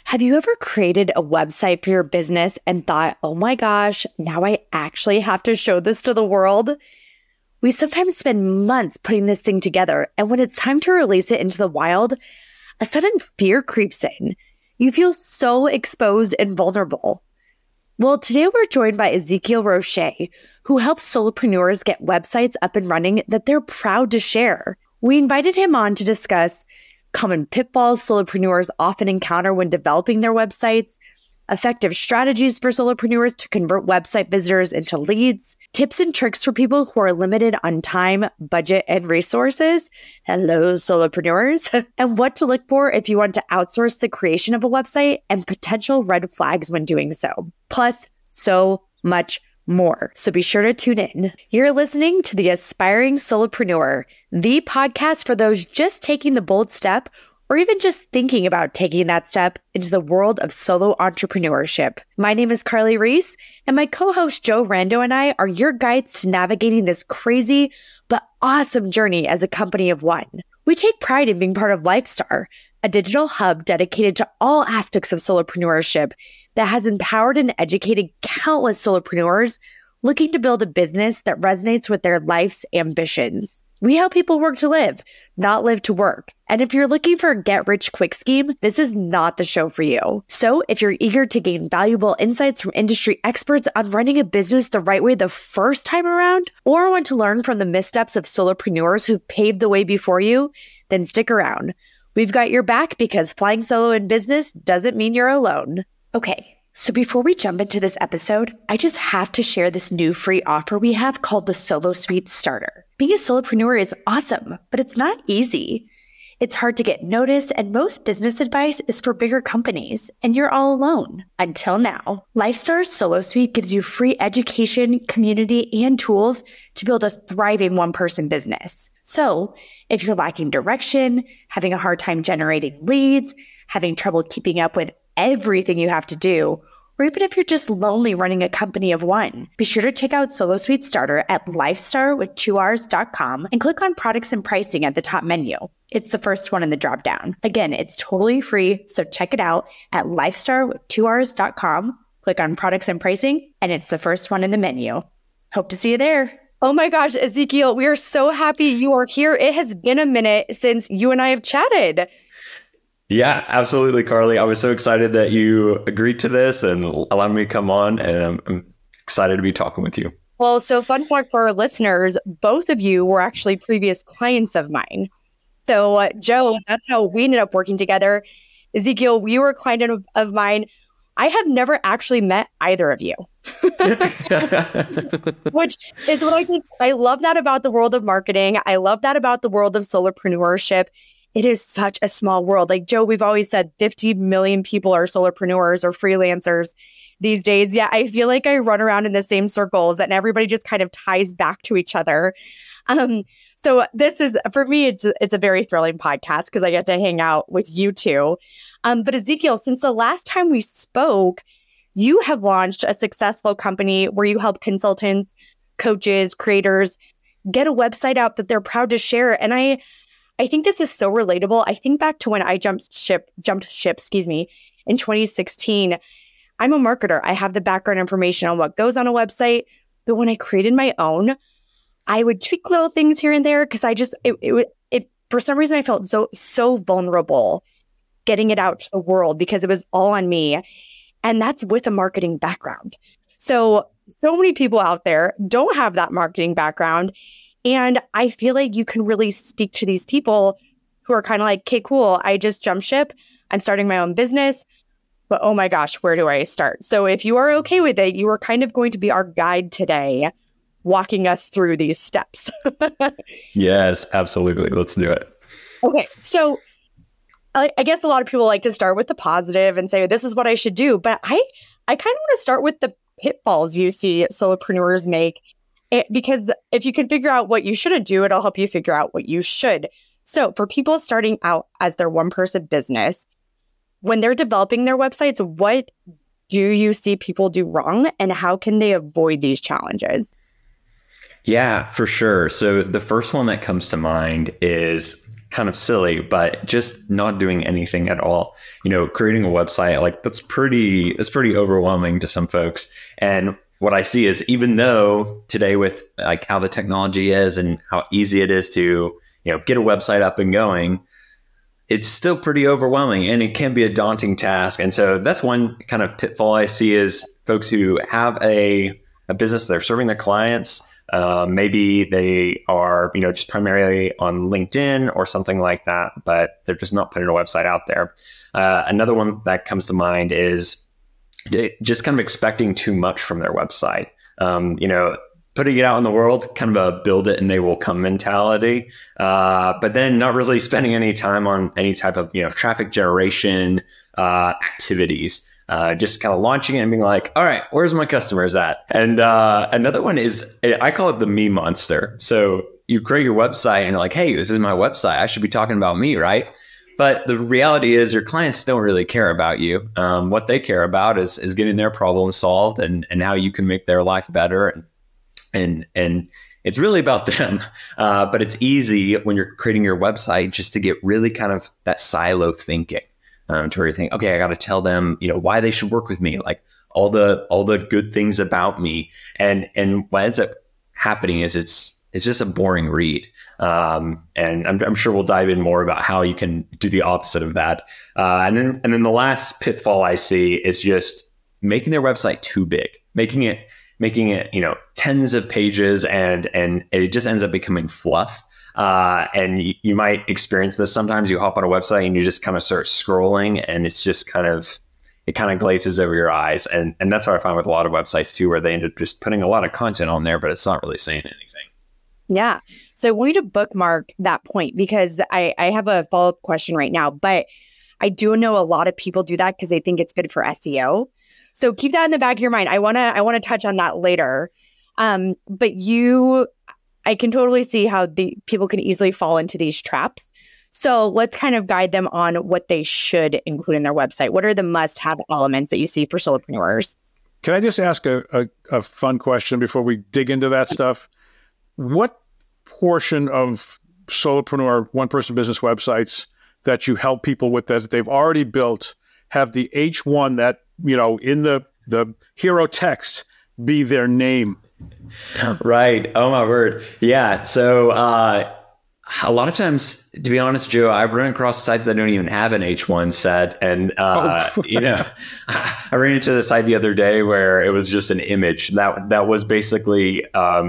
Have you ever created a website for your business and thought, oh my gosh, now I actually have to show this to the world? We sometimes spend months putting this thing together, and when it's time to release it into the wild, a sudden fear creeps in. You feel so exposed and vulnerable. Well, today we're joined by Ezekiel Roche, who helps solopreneurs get websites up and running that they're proud to share. We invited him on to discuss common pitfalls solopreneurs often encounter when developing their websites, effective strategies for solopreneurs to convert website visitors into leads, tips and tricks for people who are limited on time, budget, and resources. Hello, solopreneurs. And what to look for if you want to outsource the creation of a website and potential red flags when doing so. Plus, so much more. So be sure to tune in. You're listening to The Aspiring Solopreneur, the podcast for those just taking the bold step or even just thinking about taking that step into the world of solo entrepreneurship. My name is Carly Reese, and my co-host Joe Rando and I are your guides to navigating this crazy but awesome journey as a company of one. We take pride in being part of Lifestar, a digital hub dedicated to all aspects of solopreneurship that has empowered and educated countless solopreneurs looking to build a business that resonates with their life's ambitions. We help people work to live, not live to work. And if you're looking for a get-rich-quick scheme, this is not the show for you. So if you're eager to gain valuable insights from industry experts on running a business the right way the first time around, or want to learn from the missteps of solopreneurs who've paved the way before you, then stick around. We've got your back because flying solo in business doesn't mean you're alone. Okay, so before we jump into this episode, I just have to share this new free offer we have called the Solo Suite Starter. Being a solopreneur is awesome, but it's not easy. It's hard to get noticed, and most business advice is for bigger companies, and you're all alone. Until now, Lifestar's Solo Suite gives you free education, community, and tools to build a thriving one-person business. So, if you're lacking direction, having a hard time generating leads, having trouble keeping up with everything you have to do, or even if you're just lonely running a company of one, be sure to check out Solo Suite Starter at lifestarwith2rs.com and click on products and pricing at the top menu. It's the first one in the dropdown. Again, it's totally free, so check it out at lifestarwith2rs.com. Click on products and pricing, and it's the first one in the menu. Hope to see you there. Oh my gosh, Ezekiel, we are so happy you are here. It has been a minute since you and I have chatted. Yeah, absolutely, Carly. I was so excited that you agreed to this and allowed me to come on, and I'm excited to be talking with you. Well, so fun fact for our listeners, both of you were actually previous clients of mine. So Joe, that's how we ended up working together. Ezekiel, you were a client of mine. I have never actually met either of you, which is what I love that about the world of marketing. I love that about the world of solopreneurship. It is such a small world. Like Joe, we've always said 50 million people are solopreneurs or freelancers these days. Yeah, I feel like I run around in the same circles and everybody just kind of ties back to each other. So this is, for me, it's a very thrilling podcast because I get to hang out with you two. But Ezekiel, since the last time we spoke, you have launched a successful company where you help consultants, coaches, creators get a website out that they're proud to share. And I think this is so relatable. I think back to when I jumped ship, in 2016. I'm a marketer. I have the background information on what goes on a website. But when I created my own, I would tweak little things here and there because for some reason I felt so vulnerable getting it out to the world because it was all on me. And that's with a marketing background. So many people out there don't have that marketing background. And I feel like you can really speak to these people who are kind of like, okay, cool. I just jumped ship. I'm starting my own business. But oh my gosh, where do I start? So if you are okay with it, you are kind of going to be our guide today, walking us through these steps. Yes, absolutely. Let's do it. Okay. So I guess a lot of people like to start with the positive and say, this is what I should do. But I kind of want to start with the pitfalls you see solopreneurs make. Because if you can figure out what you shouldn't do, it'll help you figure out what you should. So for people starting out as their one-person business, when they're developing their websites, what do you see people do wrong and how can they avoid these challenges? Yeah, for sure. So the first one that comes to mind is kind of silly, but just not doing anything at all. Creating a website, like that's pretty overwhelming to some folks. And what I see is, even though today with like how the technology is and how easy it is to, get a website up and going, it's still pretty overwhelming and it can be a daunting task. And so that's one kind of pitfall I see is folks who have a business, they're serving their clients. Maybe they are, just primarily on LinkedIn or something like that, but they're just not putting a website out there. Another one that comes to mind is just kind of expecting too much from their website. Putting it out in the world, kind of a build it and they will come mentality, but then not really spending any time on any type of, traffic generation activities. Just kind of launching it and being like, all right, where's my customers at? And another one is, I call it the me monster. So you create your website and you're like, hey, this is my website. I should be talking about me, right? But the reality is your clients don't really care about you. What they care about is getting their problem solved and how you can make their life better. And it's really about them. But it's easy when you're creating your website just to get really kind of that silo thinking. To where you think, okay, I got to tell them, why they should work with me, like all the good things about me, and what ends up happening is it's just a boring read, and I'm sure we'll dive in more about how you can do the opposite of that, and then the last pitfall I see is just making their website too big, making it tens of pages, and it just ends up becoming fluff. And you might experience this. Sometimes you hop on a website and you just kind of start scrolling and it's just it kind of glazes over your eyes. And that's what I find with a lot of websites too, where they end up just putting a lot of content on there, but it's not really saying anything. Yeah. So I want you to bookmark that point because I have a follow-up question right now, but I do know a lot of people do that because they think it's good for SEO. So keep that in the back of your mind. I want to touch on that later. But I can totally see how the people can easily fall into these traps. So let's kind of guide them on what they should include in their website. What are the must-have elements that you see for solopreneurs? Can I just ask a fun question before we dig into that stuff? What portion of solopreneur one-person business websites that you help people with that they've already built have the H1 that, in the hero text be their name? Right. Oh my word. Yeah. So a lot of times, to be honest, Joe, I've run across sites that don't even have an H1 set. And, I ran into the site the other day where it was just an image that was basically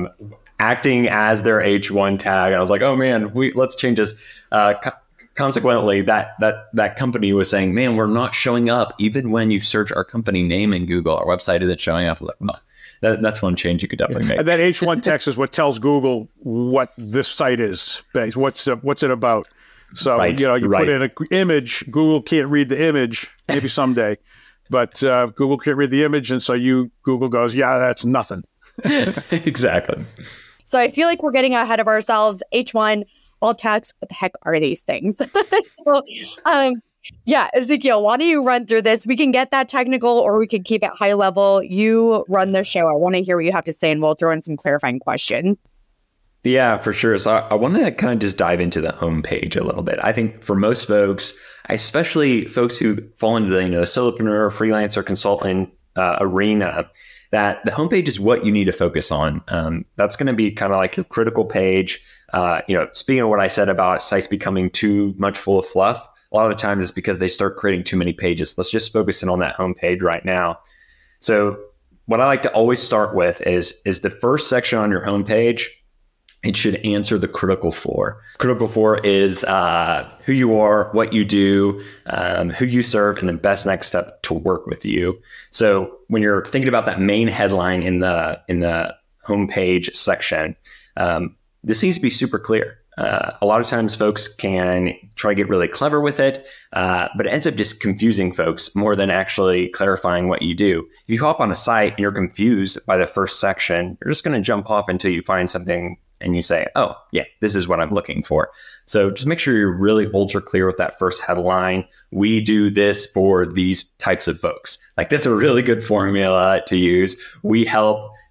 acting as their H1 tag. And I was like, oh man, let's change this. Consequently, that company was saying, man, we're not showing up. Even when you search our company name in Google, our website isn't showing up. I was like, well, that's one change you could definitely make. And that H1 text is what tells Google what this site is. What's it about? So, right, put in an image, Google can't read the image, maybe someday, but Google can't read the image. And so Google goes, yeah, that's nothing. Exactly. So I feel like we're getting ahead of ourselves. H1, alt text, what the heck are these things? So, yeah, Ezekiel, why don't you run through this? We can get that technical or we can keep it high level. You run the show. I want to hear what you have to say and we'll throw in some clarifying questions. Yeah, for sure. So I want to kind of just dive into the homepage a little bit. I think for most folks, especially folks who fall into the solopreneur, freelancer, consultant arena, that the homepage is what you need to focus on. That's going to be kind of like your critical page. Speaking of what I said about sites becoming too much full of fluff, a lot of the times it's because they start creating too many pages. Let's just focus in on that homepage right now. So what I like to always start with is the first section on your homepage. It should answer the critical four. Critical four is who you are, what you do, who you serve, and the best next step to work with you. So when you're thinking about that main headline in the homepage section, this needs to be super clear. A lot of times folks can try to get really clever with it, but it ends up just confusing folks more than actually clarifying what you do. If you hop on a site and you're confused by the first section, you're just going to jump off until you find something and you say, oh, yeah, this is what I'm looking for. So just make sure you're really ultra clear with that first headline. We do this for these types of folks. Like that's a really good formula to use. We help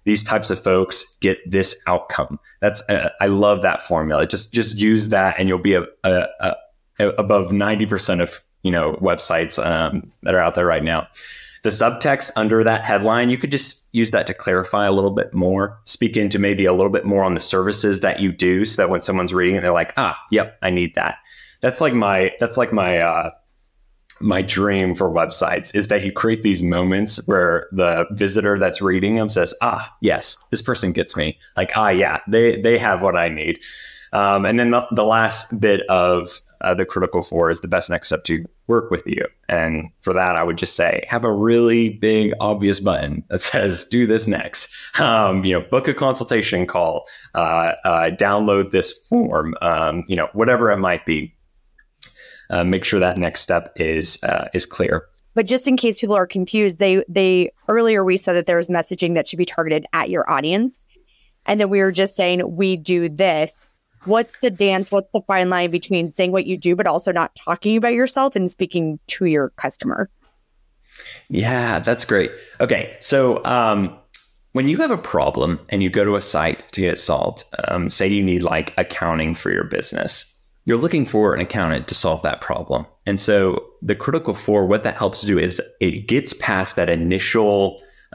these types of folks get this outcome. That's I love that formula. Just use that, and you'll be above 90% of websites that are out there right now. The subtext under that headline, you could just use that to clarify a little bit more, speak into maybe a little bit more on the services that you do, so that when someone's reading it, they're like, yep, I need that. That's like my dream for websites, is that you create these moments where the visitor that's reading them says, yes, this person gets me. Like, yeah, they have what I need. And then the last bit of the critical 4 is the best next step to work with you. And for that, I would just say, have a really big, obvious button that says, do this next. Book a consultation call, download this form, whatever it might be. Make sure that next step is clear. But just in case people are confused, they earlier we said that there was messaging that should be targeted at your audience. And then we were just saying, we do this. What's the dance? What's the fine line between saying what you do, but also not talking about yourself and speaking to your customer? Yeah, that's great. Okay. So when you have a problem and you go to a site to get it solved, say you need like accounting for your business, you're looking for an accountant to solve that problem. And so the critical 4, what that helps do is it gets past that initial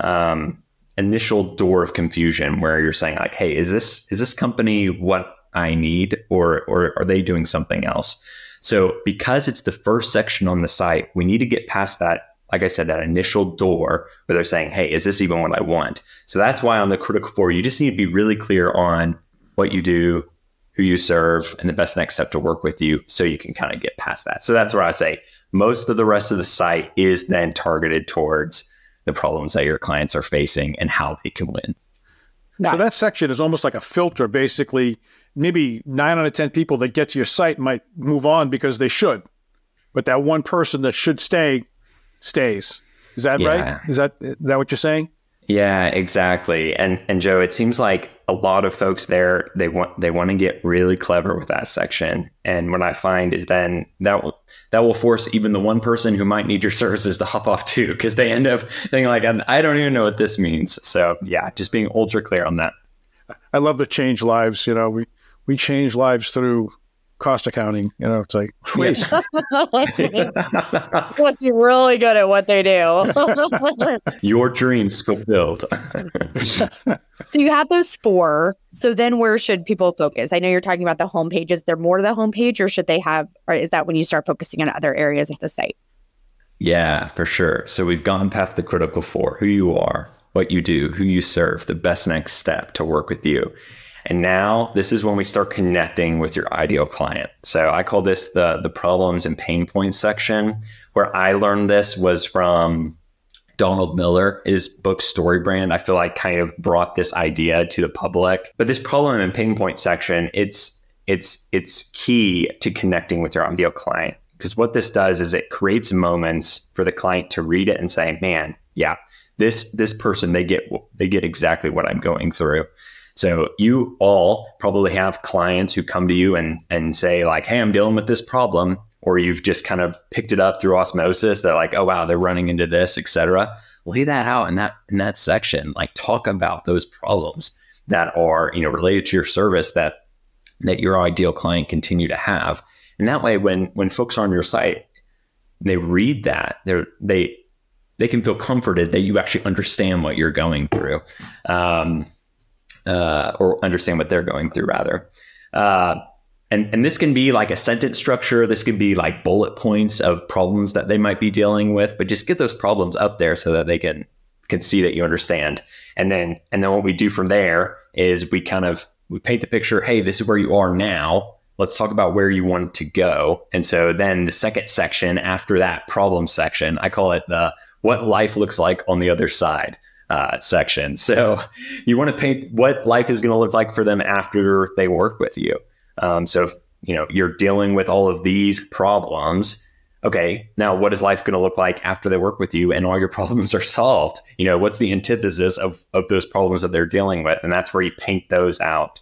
door of confusion where you're saying like, hey, is this company what I need, or are they doing something else? So because it's the first section on the site, we need to get past that, like I said, that initial door where they're saying, hey, is this even what I want? So that's why on the critical 4, you just need to be really clear on what you do, who you serve, and the best next step to work with you, so you can kind of get past that. So that's where I say most of the rest of the site is then targeted towards the problems that your clients are facing and how they can win. So that section is almost like a filter. Basically, maybe 9 out of 10 people that get to your site might move on because they should, but that one person that should stay stays. Is that right? Is that what you're saying? Yeah, exactly. And Joe, it seems like a lot of folks there, they want to get really clever with that section. And what I find is then that will force even the one person who might need your services to hop off too, because they end up thinking like, I don't even know what this means. So yeah, just being ultra clear on that. I love the change lives. We change lives through cost accounting. It's like, please. Must be really good at what they do. Your dreams fulfilled. So you have those 4. So then where should people focus? I know you're talking about the homepage. Is there more to the homepage, or is that when you start focusing on other areas of the site? Yeah, for sure. So we've gone past the critical 4, who you are, what you do, who you serve, the best next step to work with you. And now this is when we start connecting with your ideal client. So I call this the problems and pain points section. Where I learned this was from Donald Miller. His book StoryBrand, I feel like, kind of brought this idea to the public. But this problem and pain point section, it's key to connecting with your ideal client. Because what this does is it creates moments for the client to read it and say, man, yeah, this person, they get exactly what I'm going through. So you all probably have clients who come to you and say like, hey, I'm dealing with this problem, or you've just kind of picked it up through osmosis. They're like, oh, wow, they're running into this, etc. Lay that out in that section. Like, talk about those problems that are, related to your service that your ideal client continue to have. And that way, when folks are on your site, they read that, they can feel comforted that you actually understand what you're going through. Or understand what they're going through, rather. And this can be like a sentence structure. This can be like bullet points of problems that they might be dealing with, but just get those problems up there so that they can see that you understand. And then what we do from there is we paint the picture. Hey, this is where you are now. Let's talk about where you want to go. And so then the second section after that problem section, I call it the what life looks like on the other side section. So you want to paint what life is going to look like for them after they work with you. So if, you're dealing with all of these problems. Okay, now what is life going to look like after they work with you and all your problems are solved? What's the antithesis of those problems that they're dealing with? And that's where you paint those out.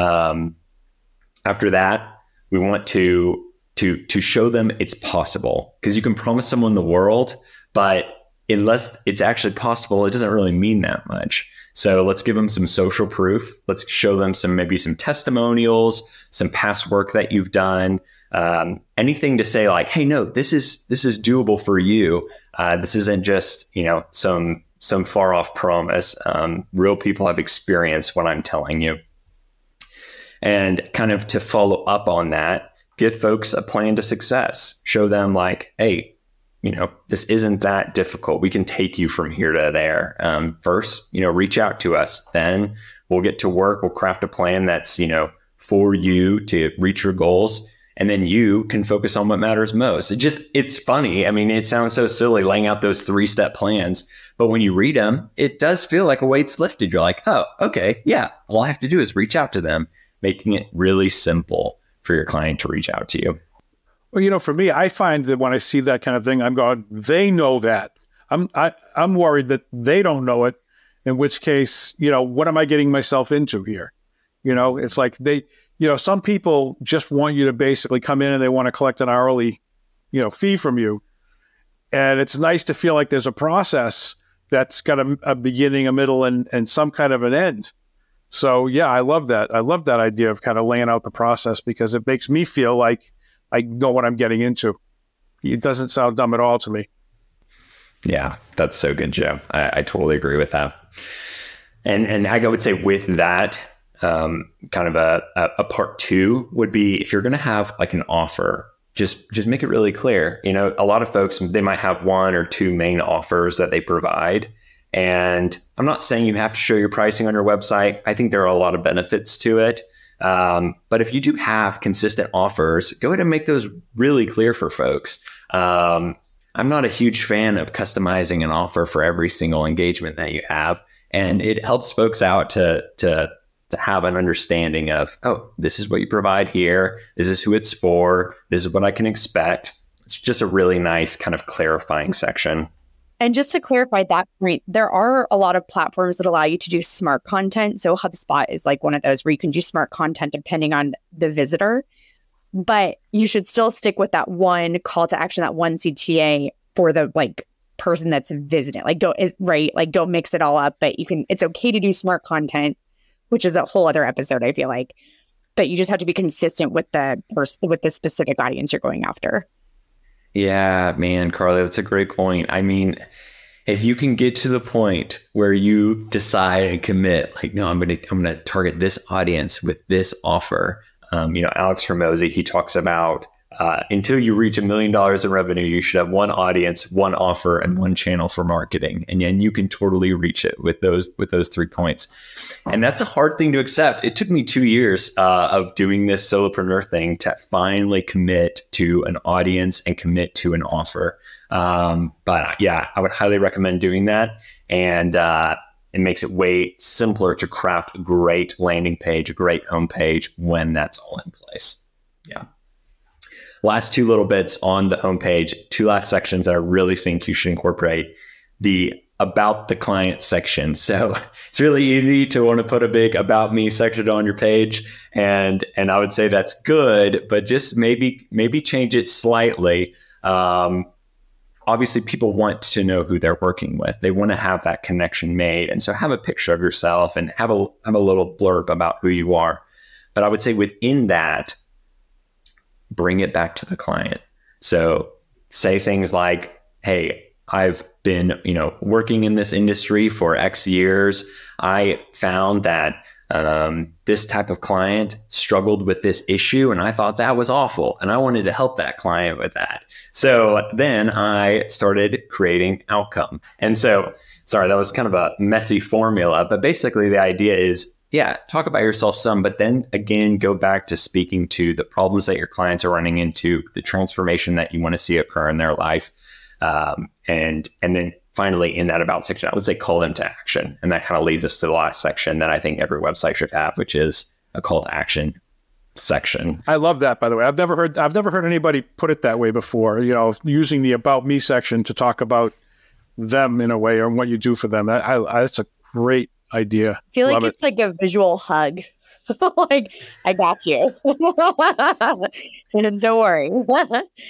After that, we want to show them it's possible, because you can promise someone the world, but unless it's actually possible, it doesn't really mean that much. So let's give them some social proof. Let's show them maybe some testimonials, some past work that you've done, anything to say like, hey, no, this is doable for you. This isn't just, some far off promise. Real people have experienced what I'm telling you. And kind of to follow up on that, give folks a plan to success. Show them like, hey, this isn't that difficult. We can take you from here to there. First, reach out to us. Then we'll get to work. We'll craft a plan that's, for you to reach your goals. And then you can focus on what matters most. It's funny. I mean, it sounds so silly laying out those 3-step plans, but when you read them, it does feel like a weight's lifted. You're like, oh, okay. Yeah. All I have to do is reach out to them, making it really simple for your client to reach out to you. Well, for me, I find that when I see that kind of thing, I'm going, they know that. I'm worried that they don't know it, in which case, what am I getting myself into here? It's like some people just want you to basically come in and they want to collect an hourly, fee from you. And it's nice to feel like there's a process that's got a beginning, a middle, and some kind of an end. So, yeah, I love that. I love that idea of kind of laying out the process because it makes me feel like I know what I'm getting into. It doesn't sound dumb at all to me. Yeah, that's so good, Joe. I totally agree with that. And I would say with that, kind of a part 2 would be if you're going to have like an offer, just make it really clear. A lot of folks, they might have 1 or 2 main offers that they provide. And I'm not saying you have to show your pricing on your website. I think there are a lot of benefits to it. But if you do have consistent offers, go ahead and make those really clear for folks. I'm not a huge fan of customizing an offer for every single engagement that you have. And it helps folks out to have an understanding of, oh, this is what you provide here. This is who it's for. This is what I can expect. It's just a really nice kind of clarifying section. And just to clarify that point, there are a lot of platforms that allow you to do smart content. So HubSpot is like one of those where you can do smart content depending on the visitor. But you should still stick with that one call to action, that one CTA for the person that's visiting. Don't mix it all up. But it's okay to do smart content, which is a whole other episode, I feel like. But you just have to be consistent with the specific audience you're going after. Yeah, man, Carly, that's a great point. I mean, if you can get to the point where you decide and commit, like, no, I'm going to target this audience with this offer. Alex Hormozi, he talks about until you reach $1 million in revenue, you should have one audience, one offer, and one channel for marketing. And then you can totally reach it with those 3 points. And that's a hard thing to accept. It took me 2 years of doing this solopreneur thing to finally commit to an audience and commit to an offer. But yeah, I would highly recommend doing that. And it makes it way simpler to craft a great landing page, a great homepage when that's all in place. Yeah. Last 2 little bits on the homepage, 2 last sections that I really think you should incorporate. The about the client section. So it's really easy to want to put a big about me section on your page. And I would say that's good, but just maybe change it slightly. Obviously, people want to know who they're working with. They want to have that connection made. And so have a picture of yourself and have a little blurb about who you are. But I would say within that, bring it back to the client. So say things like, hey, I've been, working in this industry for X years. I found that this type of client struggled with this issue, and I thought that was awful. And I wanted to help that client with that. So then I started creating outcome. And so, sorry, that was kind of a messy formula, but basically the idea is, yeah, talk about yourself some, but then again, go back to speaking to the problems that your clients are running into, the transformation that you want to see occur in their life. And then finally in that about section, I would say call them to action. And that kind of leads us to the last section that I think every website should have, which is a call to action section. I love that, by the way. I've never heard anybody put it that way before, using the about me section to talk about them in a way or what you do for them. That's a great idea. I feel like it's like a visual hug. Like, I got you. Don't worry.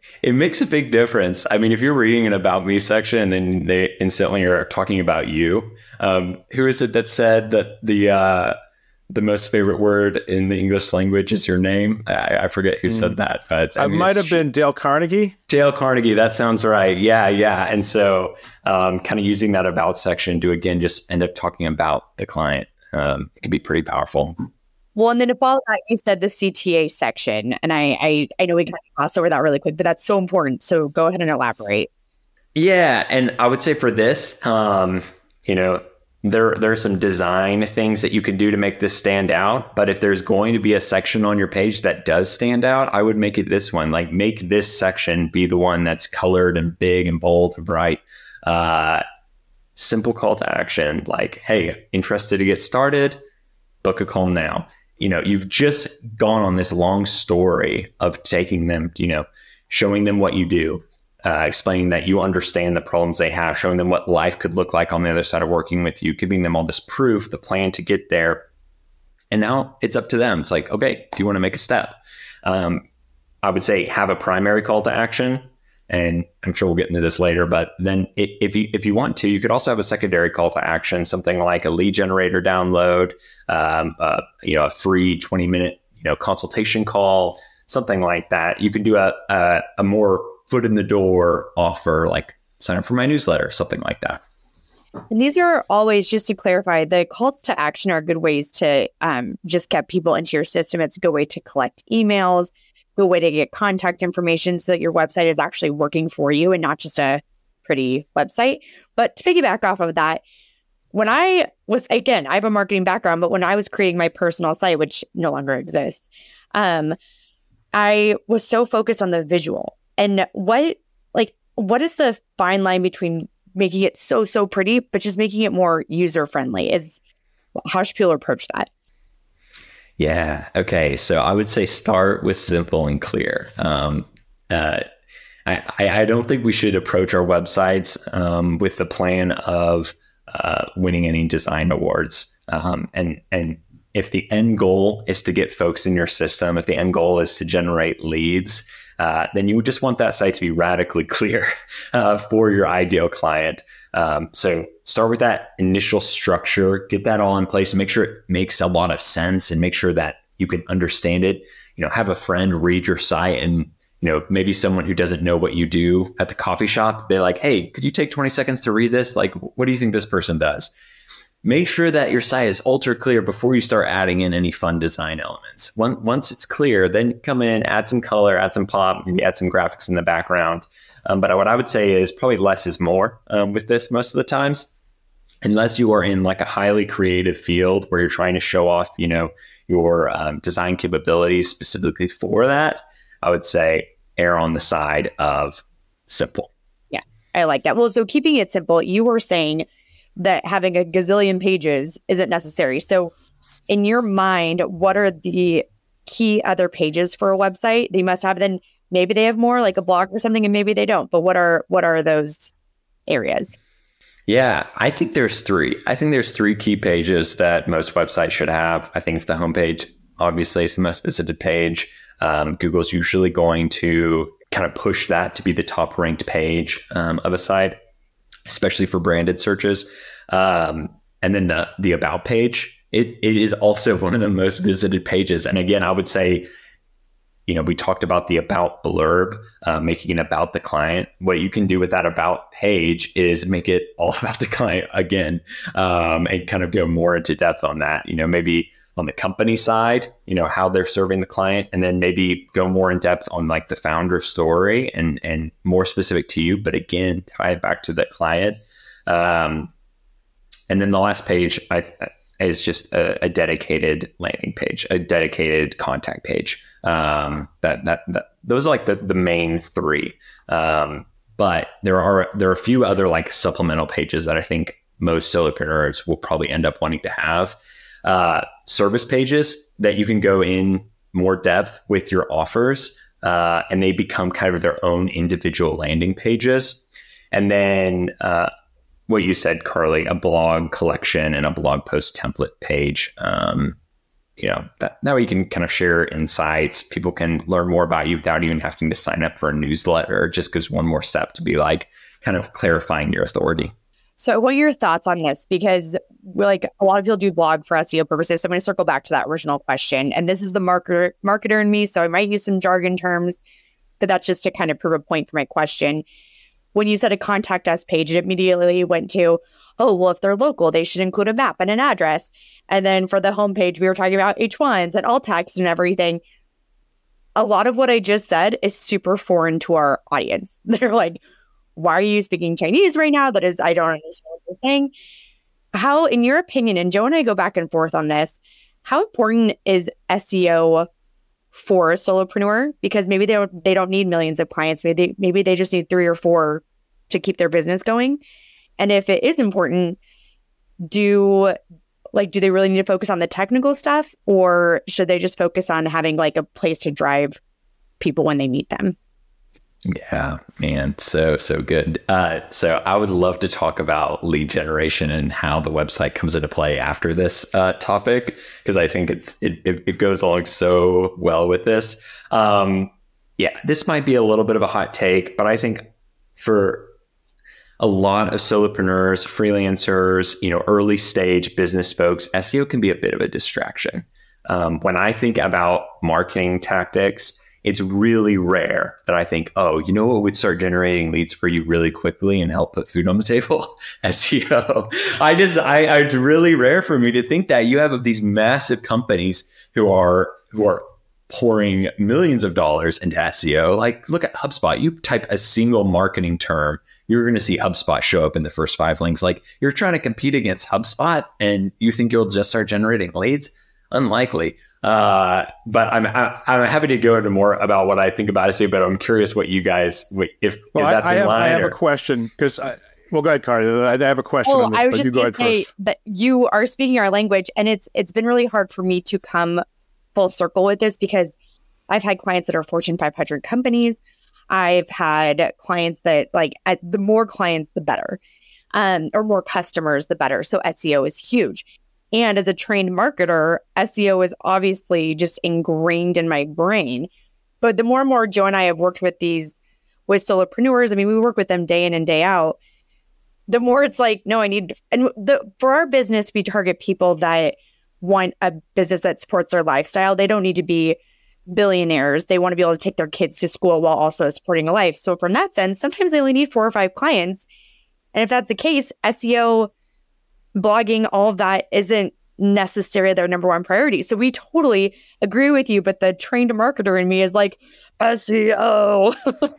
It makes a big difference. I mean, if you're reading an About Me section and then they instantly are talking about you, who is it that said that the most favorite word in the English language is your name? I forget who said that, but I might have been Dale Carnegie. Dale Carnegie. That sounds right. Yeah. And so kind of using that About section to, again, just end up talking about the client. It can be pretty powerful. Well, and then to follow that, you said the CTA section, and I know we kind of glossed over that really quick, but that's so important. So go ahead and elaborate. Yeah, and I would say for this, there are some design things that you can do to make this stand out. But if there's going to be a section on your page that does stand out, I would make it this one. Like, make this section be the one that's colored and big and bold and bright. Simple call to action, like, hey, interested to get started? Book a call now. You've just gone on this long story of taking them, showing them what you do, explaining that you understand the problems they have, showing them what life could look like on the other side of working with you, giving them all this proof, the plan to get there. And now it's up to them. It's like, okay, do you want to make a step? I would say have a primary call to action. And I'm sure we'll get into this later, but then if you want to, you could also have a secondary call to action, something like a lead generator download, a free 20-minute, consultation call, something like that. You can do a more foot in the door offer, like sign up for my newsletter, something like that. And these are always, just to clarify, the calls to action are good ways to just get people into your system. It's a good way to collect emails, good way to get contact information so that your website is actually working for you and not just a pretty website. But to piggyback off of that, when I was, again, I have a marketing background, but when I was creating my personal site, which no longer exists, I was so focused on the visual. And what is the fine line between making it so pretty, but just making it more user-friendly? How should people approach that? Yeah. Okay. So I would say start with simple and clear. I don't think we should approach our websites with the plan of winning any design awards. And if the end goal is to get folks in your system, if the end goal is to generate leads, then you would just want that site to be radically clear for your ideal client. So start with that initial structure, get that all in place and make sure it makes a lot of sense and make sure that you can understand it. Have a friend read your site and, maybe someone who doesn't know what you do at the coffee shop, be like, hey, could you take 20 seconds to read this? Like, what do you think this person does? Make sure that your site is ultra clear before you start adding in any fun design elements. Once it's clear, then come in, add some color, add some pop, maybe add some graphics in the background. But what I would say is probably less is more with this most of the times, unless you are in like a highly creative field where you're trying to show off, your design capabilities specifically for that. I would say err on the side of simple. Yeah, I like that. Well, so keeping it simple, you were saying that having a gazillion pages isn't necessary. So in your mind, what are the key other pages for a website they must have? Then maybe they have more, like a blog or something, and maybe they don't. But what are those areas? Yeah, I think there's three. I think there's three key pages that most websites should have. I think it's the homepage. Obviously, it's the most visited page. Google's usually going to kind of push that to be the top ranked page of a site, especially for branded searches. And then the About page, it is also one of the most visited pages. And again, I would say, we talked about the About blurb, making it about the client. What you can do with that About page is make it all about the client again, and kind of go more into depth on that, maybe on the company side, how they're serving the client, and then maybe go more in depth on like the founder story and more specific to you, but again, tie it back to the client. And then the last page is just a dedicated landing page, a dedicated contact page. Those are like the main three. But there are a few other like supplemental pages that I think most solopreneurs will probably end up wanting to have. Service pages that you can go in more depth with your offers, and they become kind of their own individual landing pages. And then what you said, Carly, a blog collection and a blog post template page. that way you can kind of share insights. People can learn more about you without even having to sign up for a newsletter. It just goes one more step to be like kind of clarifying your authority. So what are your thoughts on this? Because like a lot of people do blog for SEO purposes. So I'm going to circle back to that original question. And this is the marketer in me. So I might use some jargon terms, but that's just to kind of prove a point for my question. When you said a contact us page, it immediately went to, oh, well, if they're local, they should include a map and an address. And then for the homepage, we were talking about H1s and alt text and everything. A lot of what I just said is super foreign to our audience. They're like, why are you speaking Chinese right now? That is, I don't understand what you're saying. How, in your opinion, and Joe and I go back and forth on this, how important is SEO for a solopreneur? Because maybe they don't need millions of clients. Maybe they just need 3 or 4 to keep their business going. And if it is important, do they really need to focus on the technical stuff, or should they just focus on having like a place to drive people when they meet them? Yeah, man. So good. So I would love to talk about lead generation and how the website comes into play after this topic, because I think it goes along so well with this. This might be a little bit of a hot take, but I think for a lot of solopreneurs, freelancers, early stage business folks, SEO can be a bit of a distraction. When I think about marketing tactics, it's really rare that I think, oh, you know what would start generating leads for you really quickly and help put food on the table? SEO. It's really rare for me to think that. You have these massive companies who are pouring millions of dollars into SEO. Like, look at HubSpot. You type a single marketing term, you're going to see HubSpot show up in the first 5 links. Like, you're trying to compete against HubSpot and you think you'll just start generating leads? Unlikely. But I'm happy to go into more about what I think about SEO, but I'm curious what you guys, if that's in line. I have a question because, go ahead, Carly. I have a question on this, I was but just you go ahead first. That you are speaking our language, and it's been really hard for me to come full circle with this because I've had clients that are Fortune 500 companies. I've had clients that the more clients, the better, or more customers, the better. So SEO is huge. And as a trained marketer, SEO is obviously just ingrained in my brain. But the more and more Joe and I have worked with solopreneurs, I mean, we work with them day in and day out, the more it's like, no, for our business, we target people that want a business that supports their lifestyle. They don't need to be billionaires. They want to be able to take their kids to school while also supporting a life. So from that sense, sometimes they only need 4 or 5 clients. And if that's the case, SEO, blogging, all of that isn't necessarily their number one priority. So we totally agree with you, but the trained marketer in me is like, SEO.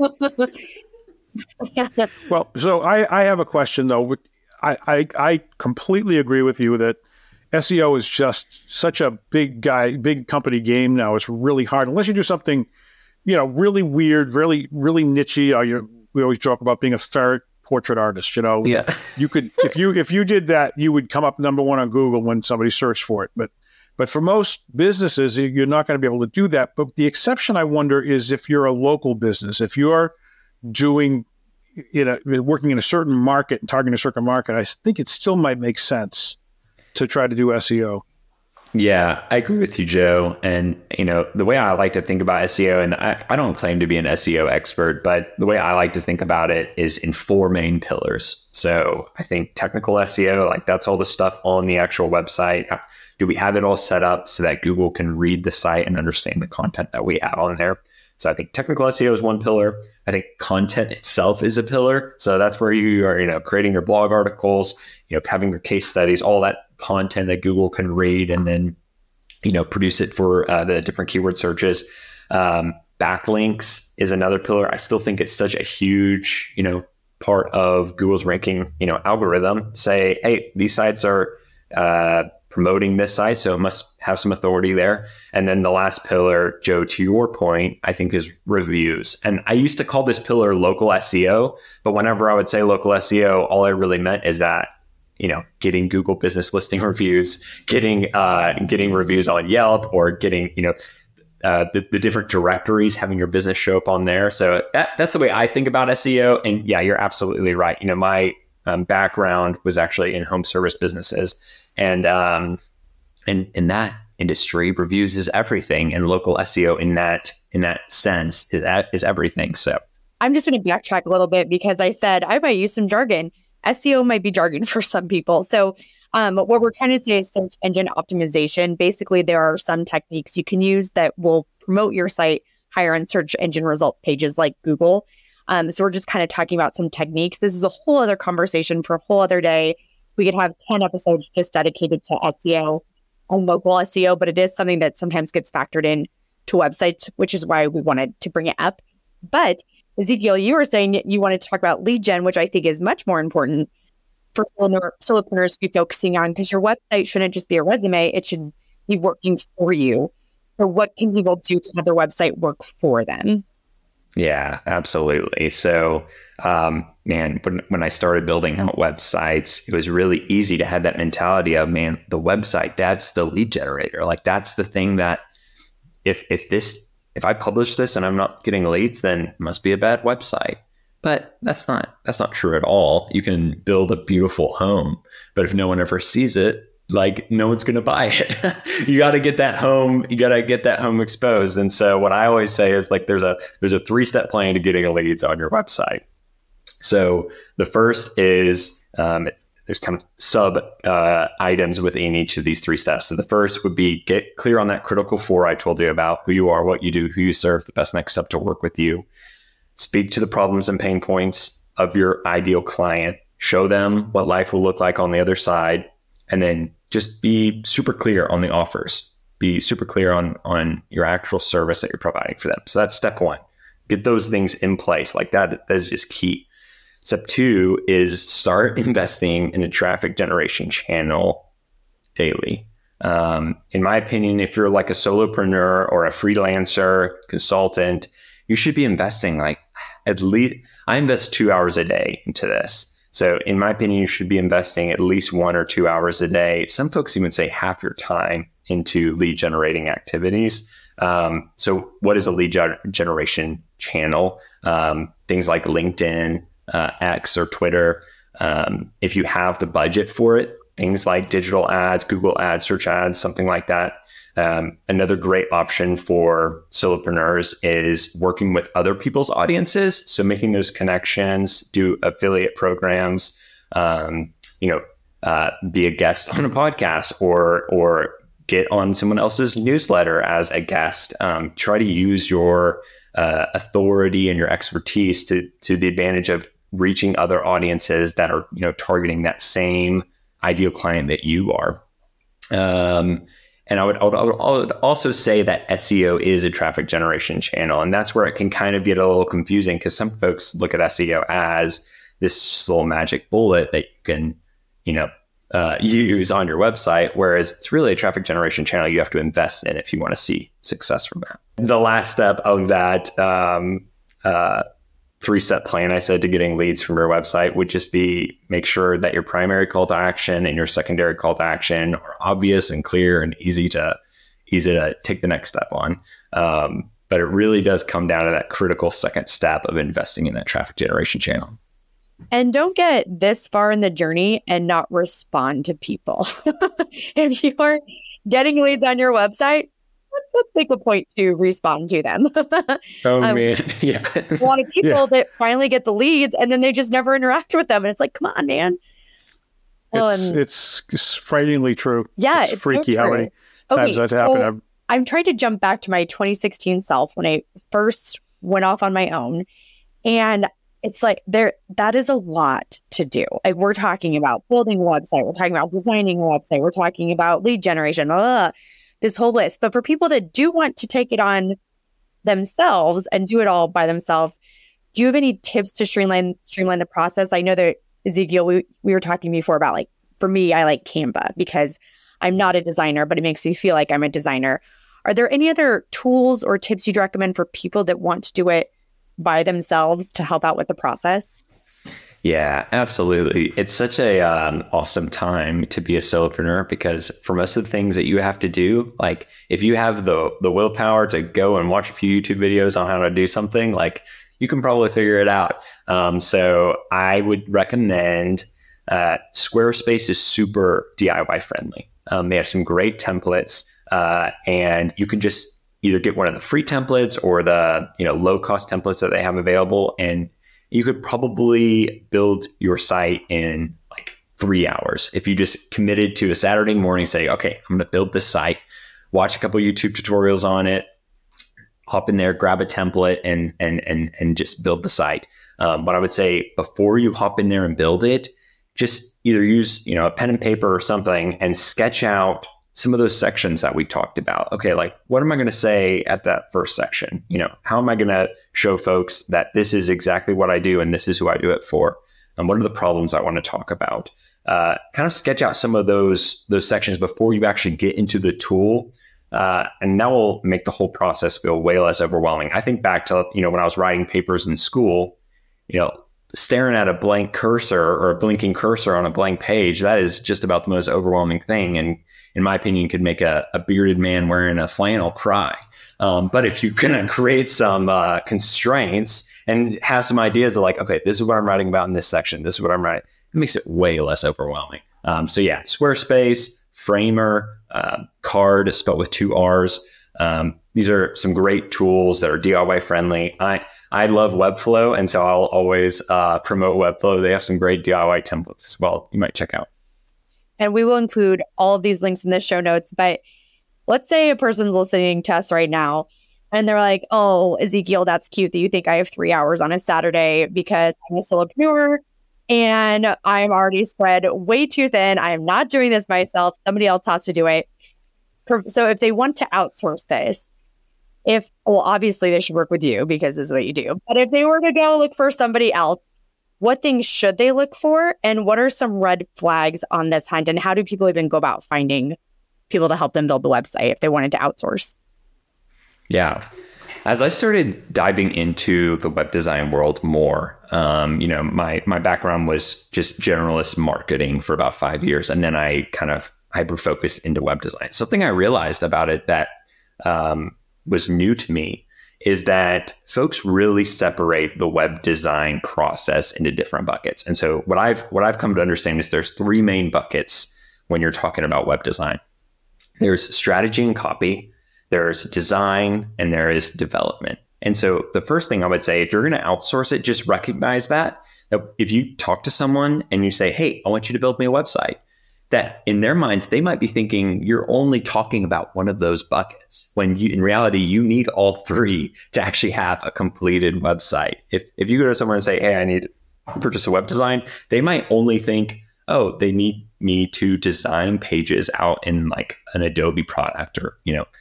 Well, so I have a question though. I completely agree with you that SEO is just such a big company game now. It's really hard unless you do something, really weird, really, really nichey. We always joke about being a ferret portrait artist. Yeah. You could, if you did that, you would come up number 1 on Google when somebody searched for it. But for most businesses, you're not going to be able to do that. But the exception, I wonder, is if you're a local business, if you're doing, working in a certain market and targeting a certain market, I think it still might make sense to try to do SEO. Yeah, I agree with you, Joe. And, the way I like to think about SEO, and I don't claim to be an SEO expert, but the way I like to think about it is in 4 main pillars. So I think technical SEO, that's all the stuff on the actual website. Do we have it all set up so that Google can read the site and understand the content that we have on there? So I think technical SEO is one pillar. I think content itself is a pillar. So that's where you are, creating your blog articles, having your case studies, all that content that Google can read and then, produce it for the different keyword searches. Backlinks is another pillar. I still think it's such a huge, part of Google's ranking, algorithm. Say, hey, these sites are promoting this site, so it must have some authority there. And then the last pillar, Joe, to your point, I think is reviews. And I used to call this pillar local SEO, but whenever I would say local SEO, all I really meant is that, getting Google business listing reviews, getting reviews on Yelp, or getting, the different directories, having your business show up on there. So that's the way I think about SEO. And yeah, you're absolutely right. My background was actually in home service businesses. And that industry, reviews is everything, and local SEO in that sense is everything. So I'm just going to backtrack a little bit because I said I might use some jargon. SEO might be jargon for some people. So what we're trying to say is search engine optimization. Basically, there are some techniques you can use that will promote your site higher on search engine results pages like Google. So we're just kind of talking about some techniques. This is a whole other conversation for a whole other day. We could have 10 episodes just dedicated to SEO and local SEO, but it is something that sometimes gets factored in to websites, which is why we wanted to bring it up. But Ezekiel, you were saying you wanted to talk about lead gen, which I think is much more important for solopreneurs to be focusing on, because your website shouldn't just be a resume. It should be working for you. So what can people do to have their website work for them? Yeah, absolutely. So, man, when I started building out websites, it was really easy to have that mentality of, man, the website, that's the lead generator. Like, that's the thing that if I publish this and I'm not getting leads, then it must be a bad website. But that's not true at all. You can build a beautiful home, but if no one ever sees it, like, no one's going to buy it. You got to get that home. You got to get that home exposed. And so what I always say is, like, there's a 3-step plan to getting leads on your website. So the first is there's kind of sub items within each of these 3 steps. So the first would be get clear on that critical 4 I told you about: who you are, what you do, who you serve, the best next step to work with you. Speak to the problems and pain points of your ideal client. Show them what life will look like on the other side. And then just be super clear on the offers. Be super clear on your actual service that you're providing for them. So that's step 1. Get those things in place. Like that is just key. Step 2 is start investing in a traffic generation channel daily. In my opinion, if you're like a solopreneur or a freelancer, consultant, you should be investing like at least, I invest 2 hours a day into this. So in my opinion, you should be investing at least 1 or 2 hours a day. Some folks even say half your time into lead generating activities. So what is a lead generation channel? Things like LinkedIn, X or Twitter. If you have the budget for it, things like digital ads, Google ads, search ads, something like that. Another great option for solopreneurs is working with other people's audiences. So making those connections, do affiliate programs, be a guest on a podcast or get on someone else's newsletter as a guest. Try to use your authority and your expertise to the advantage of reaching other audiences that are, targeting that same ideal client that you are. And I would also say that SEO is a traffic generation channel. And that's where it can kind of get a little confusing, because some folks look at SEO as this little magic bullet that you can, use on your website, whereas it's really a traffic generation channel you have to invest in if you want to see success from that. The last step of that 3-step plan I said to getting leads from your website would just be make sure that your primary call to action and your secondary call to action are obvious and clear and easy to take the next step on. But it really does come down to that critical second step of investing in that traffic generation channel. And don't get this far in the journey and not respond to people. If you are getting leads on your website, let's make a point to respond to them. Man. Yeah. A lot of people that finally get the leads and then they just never interact with them. And it's like, come on, man. It's frighteningly true. Yeah. It's freaky how many times that happened. So I'm trying to jump back to my 2016 self when I first went off on my own. And it's like that is a lot to do. Like, we're talking about building a website. We're talking about designing a website. We're talking about lead generation. This whole list. But for people that do want to take it on themselves and do it all by themselves, do you have any tips to streamline the process? I know that, Ezekiel, we were talking before about, like, for me, I like Canva because I'm not a designer, but it makes me feel like I'm a designer. Are there any other tools or tips you'd recommend for people that want to do it by themselves to help out with the process? Yeah, absolutely. It's such a awesome time to be a solopreneur, because for most of the things that you have to do, like, if you have the willpower to go and watch a few YouTube videos on how to do something, like, you can probably figure it out. So I would recommend Squarespace is super DIY friendly. They have some great templates. and you can just either get one of the free templates or the low cost templates that they have available, and you could probably build your site in like 3 hours if you just committed to a Saturday morning. Say, okay, I'm going to build this site, watch a couple YouTube tutorials on it, hop in there, grab a template, and just build the site. But I would say before you hop in there and build it, just either use a pen and paper or something and sketch out some of those sections that we talked about. Okay, like what am I going to say at that first section? How am I going to show folks that this is exactly what I do and this is who I do it for? And what are the problems I want to talk about? Kind of sketch out some of those sections before you actually get into the tool. And that will make the whole process feel way less overwhelming. I think back to, when I was writing papers in school, staring at a blank cursor or a blinking cursor on a blank page, that is just about the most overwhelming thing. And in my opinion, could make a bearded man wearing a flannel cry. But if you can create some constraints and have some ideas of like, okay, this is what I'm writing about in this section, this is what I'm writing, it makes it way less overwhelming. So yeah, Squarespace, Framer, Card, spelled with 2 R's. These are some great tools that are DIY friendly. I love Webflow, and so I'll always promote Webflow. They have some great DIY templates as well. You might check out. And we will include all of these links in the show notes. But let's say a person's listening to us right now and they're like, oh, Ezekiel, that's cute that you think I have 3 hours on a Saturday because I'm a solopreneur and I'm already spread way too thin. I am not doing this myself. Somebody else has to do it. So if they want to outsource this, obviously they should work with you because this is what you do. But if they were to go look for somebody else, what things should they look for? And what are some red flags on this hunt? And how do people even go about finding people to help them build the website if they wanted to outsource? Yeah. As I started diving into the web design world more, my background was just generalist marketing for about 5 years. And then I kind of hyper-focused into web design. Something I realized about it that was new to me is that folks really separate the web design process into different buckets. And so what I've come to understand is there's 3 main buckets when you're talking about web design. There's strategy and copy, there's design, and there is development. And so the first thing I would say, if you're going to outsource it, just recognize that if you talk to someone and you say, hey, I want you to build me a website, that in their minds, they might be thinking you're only talking about one of those buckets when in reality, you need all 3 to actually have a completed website. If you go to someone and say, hey, I need to purchase a web design, they might only think, oh, they need me to design pages out in like an Adobe product or,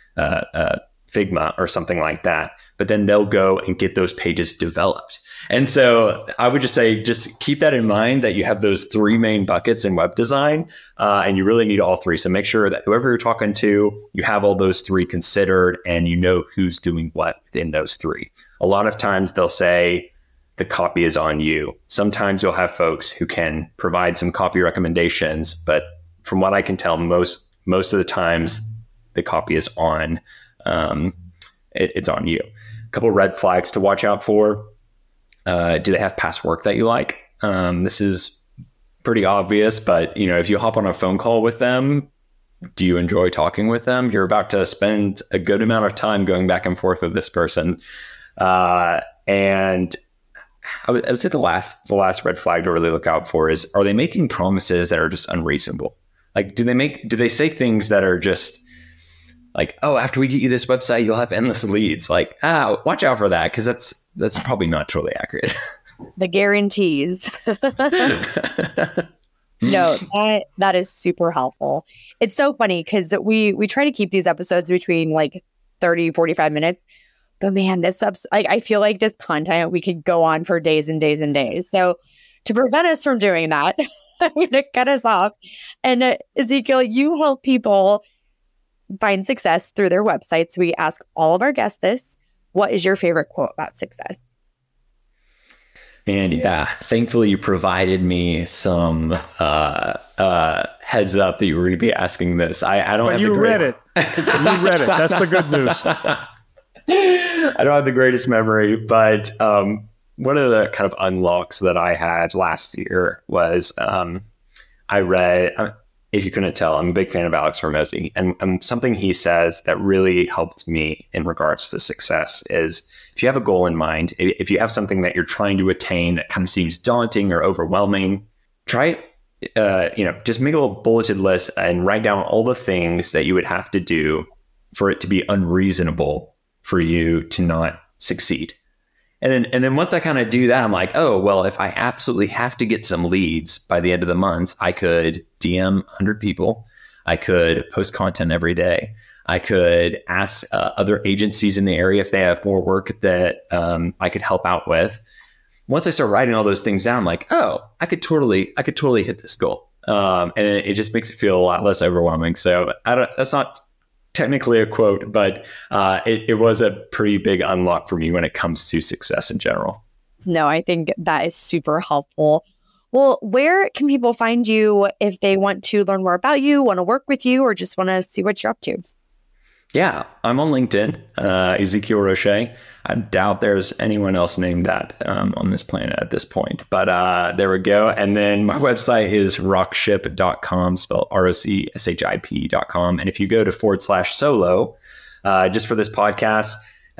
Figma or something like that. But then they'll go and get those pages developed. And so I would just say, just keep that in mind that you have those 3 main buckets in web design, and you really need all 3. So make sure that whoever you're talking to, you have all those 3 considered and you know who's doing what within those 3. A lot of times they'll say the copy is on you. Sometimes you'll have folks who can provide some copy recommendations, but from what I can tell, most of the times the copy is on, it's on you. A couple of red flags to watch out for. Do they have past work that you like? This is pretty obvious, but if you hop on a phone call with them, do you enjoy talking with them? You're about to spend a good amount of time going back and forth with this person. And I would say the last red flag to really look out for is, are they making promises that are just unreasonable? Like, do they say things that are just like, oh, after we get you this website, you'll have endless leads. Like, watch out for that, because that's probably not totally accurate. The guarantees. No, that is super helpful. It's so funny because we try to keep these episodes between like 30, 45 minutes. But man, I feel like this content, we could go on for days and days and days. So to prevent us from doing that, I'm going to cut us off. And Ezekiel, you help people find success through their websites. We ask all of our guests this. What is your favorite quote about success? And yeah, thankfully you provided me some heads up that you were going to be asking this. I don't have you read it. You read it. That's the good news. I don't have the greatest memory, but one of the kind of unlocks that I had last year was I read, if you couldn't tell, I'm a big fan of Alex Hormozi. And something he says that really helped me in regards to success is if you have a goal in mind, if you have something that you're trying to attain that kind of seems daunting or overwhelming, try, just make a little bulleted list and write down all the things that you would have to do for it to be unreasonable for you to not succeed. And then once I kind of do that, I'm like, oh, well, if I absolutely have to get some leads by the end of the month, I could DM 100 people. I could post content every day. I could ask other agencies in the area if they have more work that I could help out with. Once I start writing all those things down, I'm like, oh, I could totally hit this goal. And it just makes it feel a lot less overwhelming. So that's not technically a quote, but it was a pretty big unlock for me when it comes to success in general. No, I think that is super helpful. Well, where can people find you if they want to learn more about you, want to work with you, or just want to see what you're up to? Yeah, I'm on LinkedIn, Ezekiel Roche. I doubt there's anyone else named that on this planet at this point, but there we go. And then my website is rockship.com, spelled ROCSHIP.com. And if you go to /solo, just for this podcast,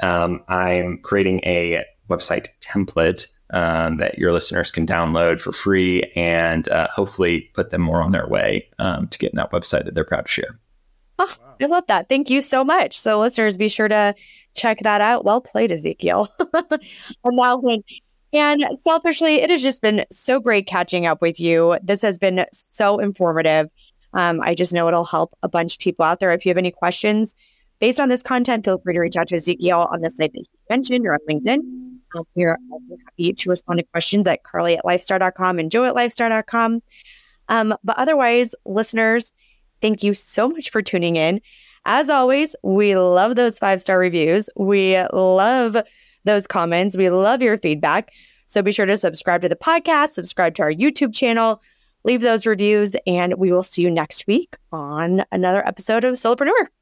I'm creating a website template that your listeners can download for free and hopefully put them more on their way to getting that website that they're proud to share. Oh, I love that. Thank you so much. So listeners, be sure to check that out. Well played, Ezekiel. On that one. And selfishly, it has just been so great catching up with you. This has been so informative. I just know it'll help a bunch of people out there. If you have any questions based on this content, feel free to reach out to Ezekiel on the site that he mentioned or on LinkedIn. We're also happy to respond to questions at Carly@lifestar.com and Joe@lifestar.com. But otherwise, listeners, thank you so much for tuning in. As always, we love those 5-star reviews. We love those comments. We love your feedback. So be sure to subscribe to the podcast, subscribe to our YouTube channel, leave those reviews, and we will see you next week on another episode of Solopreneur.